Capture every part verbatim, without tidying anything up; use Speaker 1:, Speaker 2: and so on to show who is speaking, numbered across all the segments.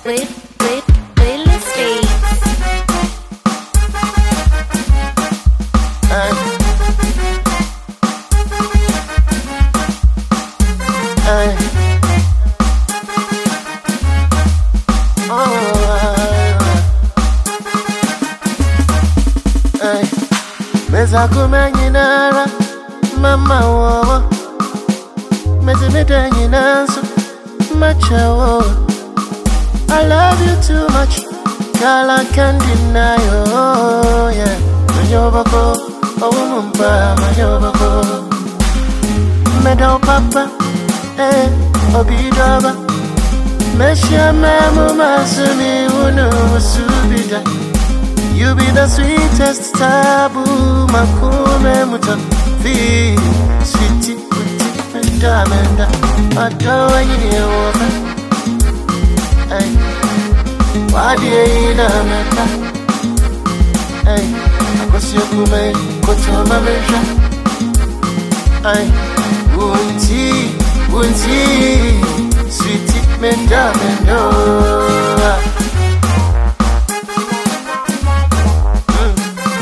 Speaker 1: Play, play, playlist beats.
Speaker 2: Ay. Ay. Oh, ay. Ay. Meza kumenyinara mama wowo mezi medenyinanso macha wowo. I love you too much, girl, I can't deny you, oh, yeah. Mayobako, oh, mumpa, mayobako. Meadow papa, eh, obidaba. Mesha memu masumi, unu wasubida. You be the sweetest taboo, makume muta. Fi, sweetie, sweetie, menda, menda. Adore you, oh, ay, wadi ina meta, ay, akosi okume kotoma meja, ay, unti, unti, sweetie menda mendo, mm.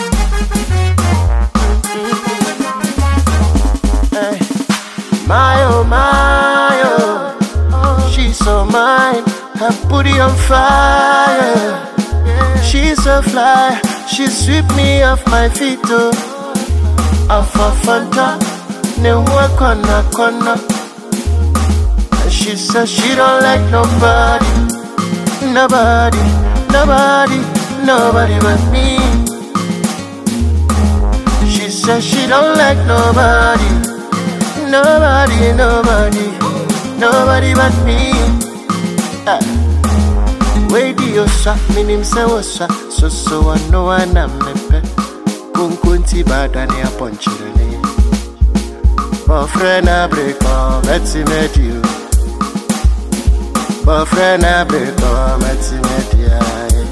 Speaker 2: Ay, my oh my oh, she's so mine. Her booty on fire, she's so fly. She sweep me off my feet, oh. Off a Fanta, ne work on a corner. She says she don't like nobody, nobody, nobody, nobody but me. She says she don't like nobody, nobody, nobody, nobody but me. Uh, Wait, you shot me, name say was shot. So, so I know I am me. Kunkunti badani a punchini. But friend, I break up, let's meet you. But friend, I break up, let's meet you.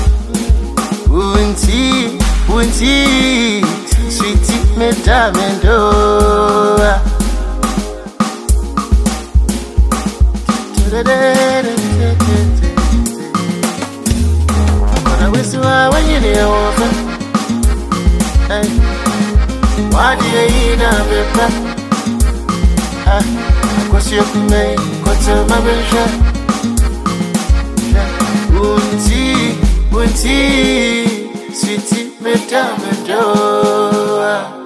Speaker 2: Unti, unti, sweetie, me damendo. I wish you were when you're near over. Why do you eat a bit? I was your mate, got to my vision. Unti, unti, sweetie, me damn it.